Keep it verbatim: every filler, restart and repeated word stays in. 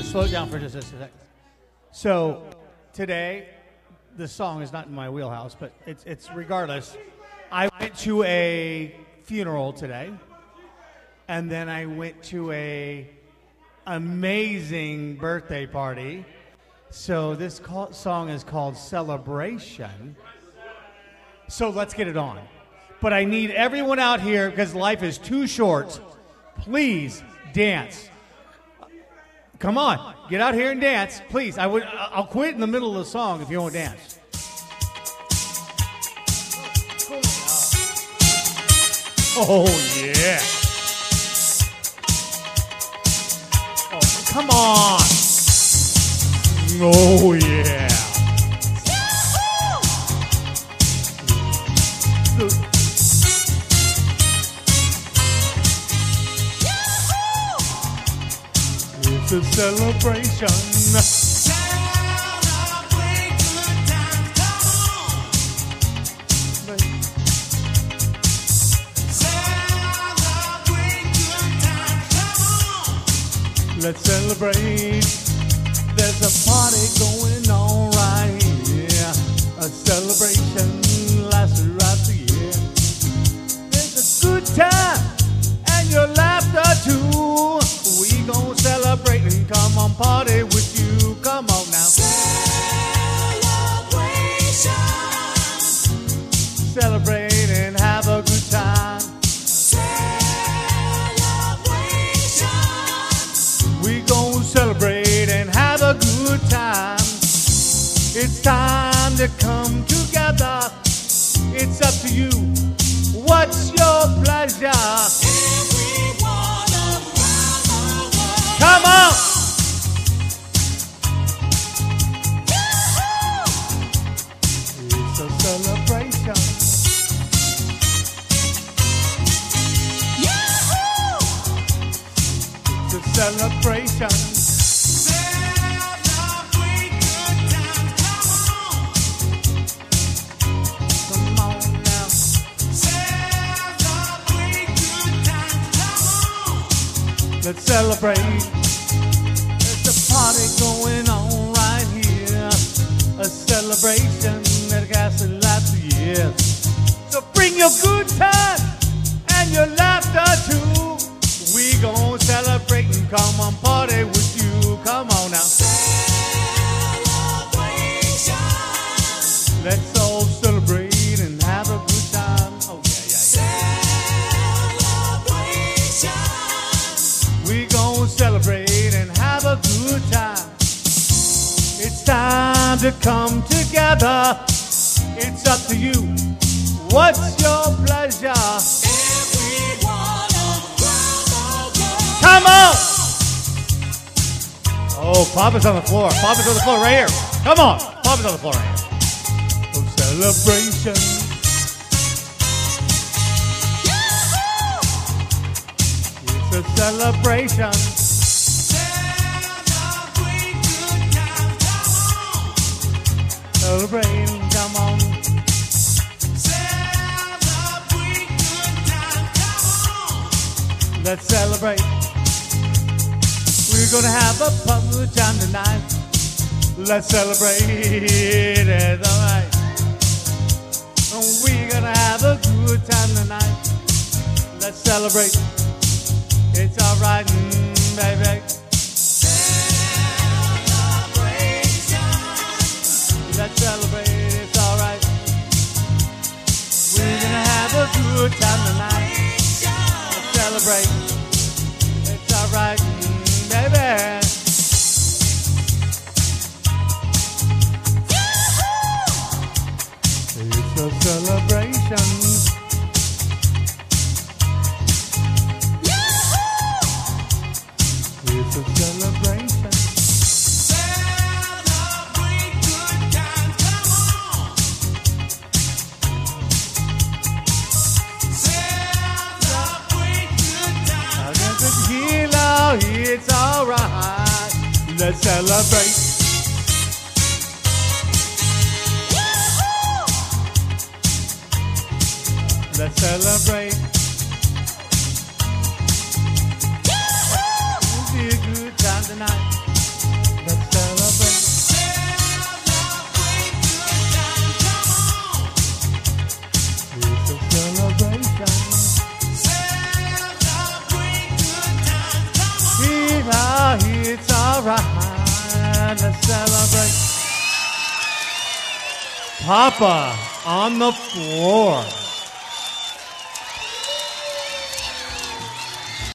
slow it down for just a second. So today, this song is not in my wheelhouse, but it's it's regardless. I went to a funeral today, and then I went to a amazing birthday party. So this call, song is called Celebration. So let's get it on. But I need everyone out here, because life is too short. Please dance. Come on, get out here and dance, please. I would. I'll quit in the middle of the song if you won't dance. Oh yeah. Oh, come on. Oh yeah. It's a celebration. Celebrate good times, come on. Celebrate good times, come on. Let's celebrate. There's a party going on right here. A celebration lasts throughout the year. There's a good time and your laughter too. We gon' celebrate and come on party with you. Come on now. Celebration. Celebrate and have a good time. Celebration. We gon' celebrate and have a good time. It's time to come together. It's up to you. What's your pleasure? Come on! It's a celebration. It's a celebration. Celebrate good times, come on. Come on now. Celebrate good times, come on. Let's celebrate. Party going on right here, a celebration that lasts lots of years. So bring your good time and your laughter too. We gon' celebrate and come on party with you. Come on now. Celebration. Let's all celebrate and have a good time. Oh yeah, yeah, yeah. Celebration. We gon' celebrate and have a good time. It's time to come together. It's up to you. What's your pleasure? Everyone around the world. Come on! Oh, Papa's on the floor. Papa's on the floor right here. Come on. Papa's on the floor right here. Oh, celebration. It's a celebration. Celebrate, come on. Celebrate good times, come on. Let's celebrate. We're gonna have a fun time tonight. Let's celebrate, it's alright. We're gonna have a good time tonight. Let's celebrate, it's alright, mm, baby. Let's celebrate, it's alright. We're gonna have a good time tonight. Let's celebrate, it's alright, mm, baby. It's a celebration. It's a celebration. It's alright. Let's celebrate. Let's celebrate. It'll be a good time tonight. Papa on the floor.